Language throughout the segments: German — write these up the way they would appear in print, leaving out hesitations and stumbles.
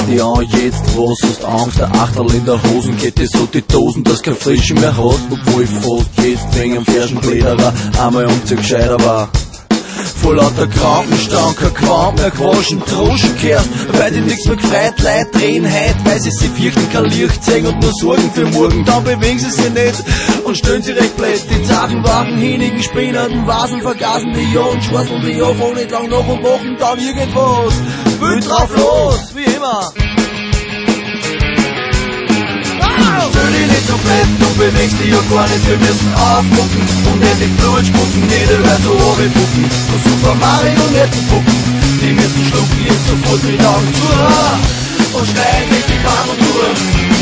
ziehst die an, jetzt was hast Angst, der Achterl in der Hosenkette, so die Dosen, dass kein Frischen mehr hast, obwohl ich fast jetzt wegen am Fersenbläderer einmal umziehen gescheiter war. Vor lauter Krankenstand, kein Quant mehr gewaschen, Troschen gehört, weil die nix mehr gefreut, Leute drehen heut, weil sie sich fürchten, kein Licht sehen und nur sorgen für morgen, dann bewegen sie sich nicht und stellen sie recht blöd. Die zarten Wagen, hinigen, spinnerten Vasen, vergasen die Jahr und schwarzeln die Jahr, fahren nicht lang nach und machen dann irgendwas, wild drauf los, wie immer. Stell dich nicht so blöd, du bewegst dich ja gar nicht, wir müssen aufmucken und endlich Blut spucken, jede Weise so runterpucken, so Super Marionettenpuppen, die müssen schlucken, jetzt sofort mit Augen zu, und schneiden nicht die Bahn und durch.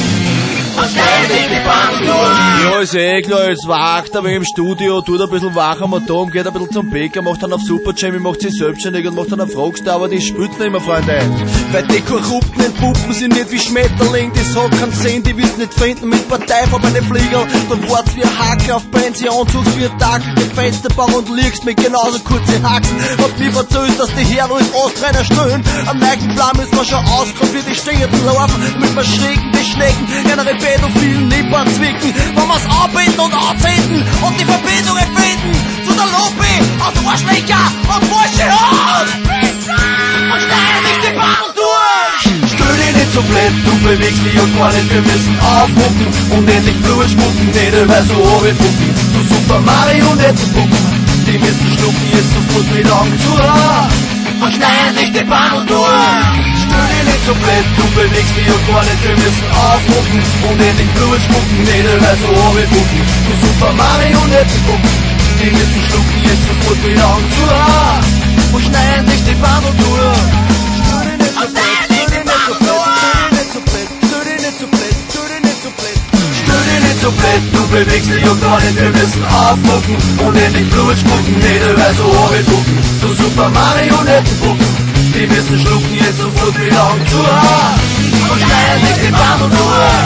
Ja, ist klar, jetzt wacht er im Studio, tut ein bisschen wach am Atom, geht ein bisschen zum Bäcker, macht dann auf Superjammy, macht sich selbstständig und macht dann auf Rockstar, aber die spürt nicht mehr, Freunde. Weil die Korrupten entpuppen sind nicht wie Schmetterling, die hat keinen Sinn, die willst nicht finden mit Partei vor meine Flieger, dann wart's wie ein Hacker auf Pension, zugst wie ein Dackel, den Fensterbau und liegst mit genauso kurze Haxen. Hat mich verzögert, dass die Heroes Ostreiner stöhnen, am neuen Plan müssen wir schon auskommen, wie die Stehenden laufen, mit mir schrägen, die Schnecken, generell pädophilen Nippern zwicken, wenn wir's anbieten und anzünden und die Verbindungen finden zu der Lobby aus Arschlöcher und Burschehund und schneiden nicht die Bahn durch. Stell dich nicht so blöd, du bewegst dich ja gar nicht, wir müssen aufmucken und endlich Blut spucken, jede Weise so runterpucken, so Super Marionettenpuppen, die müssen schlucken, jetzt sofort mit Augen zu und schneiden nicht die Bahn durch. Stell dich nicht so blöd, du bewegst dich ja gar nicht, wir müssen aufmucken und endlich Blut spucken, jede Weise so runterpucken, so Super Marionettenpuppen, die müssen schlucken, jetzt sofort mit Augen zu und schneiden nicht die Bahn durch. Stell dich nicht so blöd, stell dich nicht so blöd, stell dich nicht so blöd, stell dich nicht so blöd, stell dich nicht so blöd, du bewegst dich ja gar nicht, wir müssen aufmucken und endlich Blut spucken, jede Weise so runterpucken, so Super Marionettenpuppen, die müssen schlucken, jetzt sofort mit Augen zu und schneiden nicht die Bahn durch.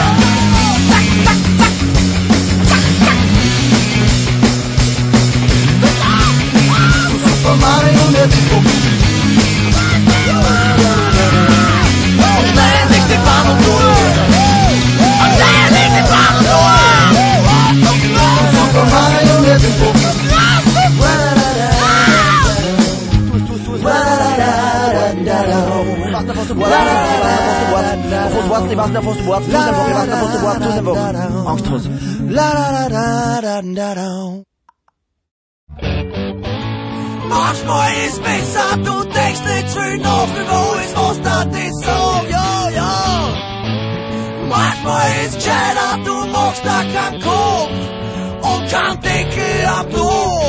So Super Marionettenpuppen, und schneiden nicht die Bahn durch. Und schneiden nicht die Bahn durch. So Super Marionettenpuppen. Angsthose. Manchmal ist besser, du denkst nicht viel nach über alles, was da dich sagt, ja, ja. Manchmal ist gescheiter, du machst da keinen Kopf und kein Deckel am Dorf.